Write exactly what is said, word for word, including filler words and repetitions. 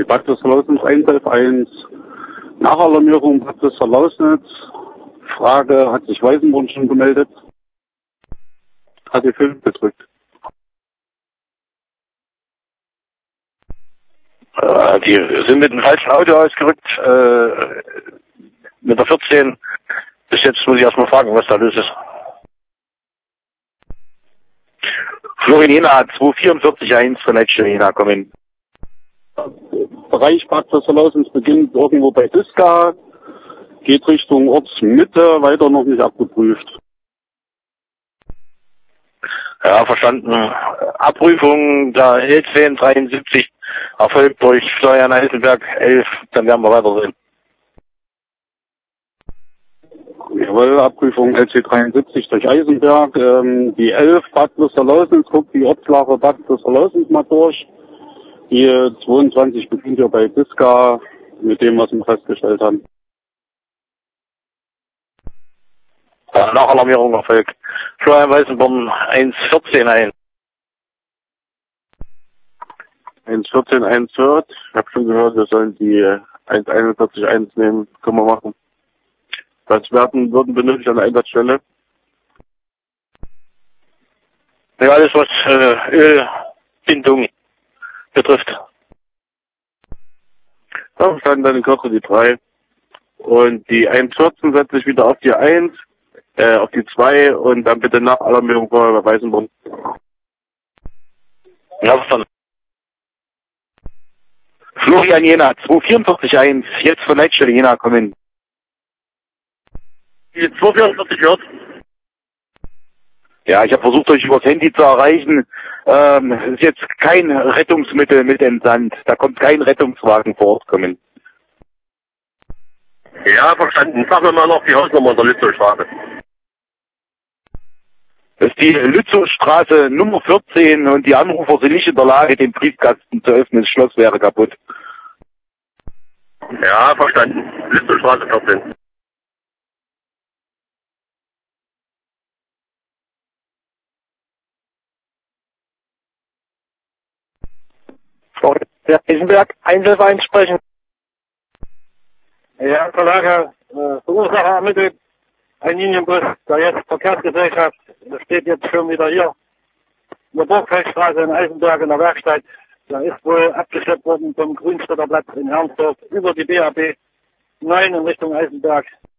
die Praxis Lausnitz eins elf eins. Nachalarmierung Praxis Lausnitz. Frage, hat sich Weißenborn schon gemeldet? Hat die fünf gedrückt. Äh, die sind mit dem falschen Auto ausgerückt, äh, mit der vierzehn. Bis jetzt muss ich erstmal fragen, was da los ist. Florian Jena, zwei vier vier eins von Leitstelle Jena, kommen. Bereich Praxis Lausnitz beginnt irgendwo bei Diska, geht Richtung Ortsmitte, weiter noch nicht abgeprüft. Ja, verstanden. Abprüfung der L zehn dreiundsiebzig erfolgt durch Florian Eisenberg elf, dann werden wir weitersehen. Jawohl, Abprüfung L C dreiundsiebzig durch Eisenberg. Ähm, die elf Bad Lausnitz guckt die Ortslage Bad Lausnitz mal durch. Die zweiundzwanzig beginnt ja bei Diska mit dem, was wir festgestellt haben. Ja, Nachalarmierung erfolgt. Florian Weißenborn eins vierzehn eins. eins vierzehn eins hört. Ich habe schon gehört, wir sollen die eins einundvierzig eins nehmen. Können wir machen. Was werden, würden benötigt an der Einsatzstelle? Ja, alles was äh, Ölbindung betrifft. Ja, standen dann in Kürze die drei. Und die eins vierzehn setze ich wieder auf die eins, äh, auf die zwei und dann bitte nach Alarmierung vorher bei Weißenborn. Ja, verstanden. Florian Jena, zwei vier vier eins, jetzt von Leitstelle Jena, kommen. Die zwei vierundvierzig hört. Ja, ich habe versucht, euch übers Handy zu erreichen. Ähm, es ist jetzt kein Rettungsmittel mit entsandt. Da kommt kein Rettungswagen vor Ort kommen. Ja, verstanden. Sag mir mal noch die Hausnummer der Lützowstraße. Das ist die Lützowstraße Nummer vierzehn und die Anrufer sind nicht in der Lage, den Briefkasten zu öffnen. Das Schloss wäre kaputt. Ja, verstanden. Lützowstraße vierzehn. Der Eisenberg, eins elf eins sprechen. Ja, Kollege, äh, Verursacher ermittelt, ein Linienbus der jetzt Verkehrsgesellschaft, steht jetzt schon wieder hier in der Burgfeldstraße in Eisenberg in der Werkstatt. Der ist wohl abgeschleppt worden vom Grünstädter Platz in Herrnsdorf über die B A B neun in Richtung Eisenberg.